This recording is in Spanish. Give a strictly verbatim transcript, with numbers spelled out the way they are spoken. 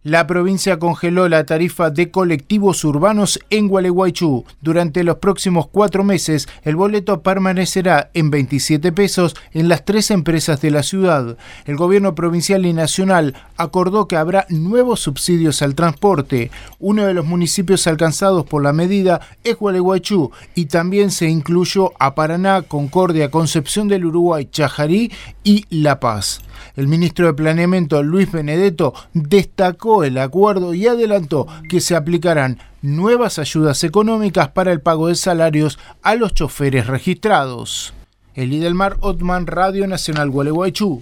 La provincia congeló la tarifa de colectivos urbanos en Gualeguaychú. Durante los próximos cuatro meses, el boleto permanecerá en veintisiete pesos en las tres empresas de la ciudad. El gobierno provincial y nacional acordó que habrá nuevos subsidios al transporte. Uno de los municipios alcanzados por la medida es Gualeguaychú y también se incluyó a Paraná, Concordia, Concepción del Uruguay, Chajarí y La Paz. El ministro de Planeamiento, Luis Benedetto, destacó el acuerdo y adelantó que se aplicarán nuevas ayudas económicas para el pago de salarios a los choferes registrados. Elí del Mar Otman, Radio Nacional Gualeguaychú.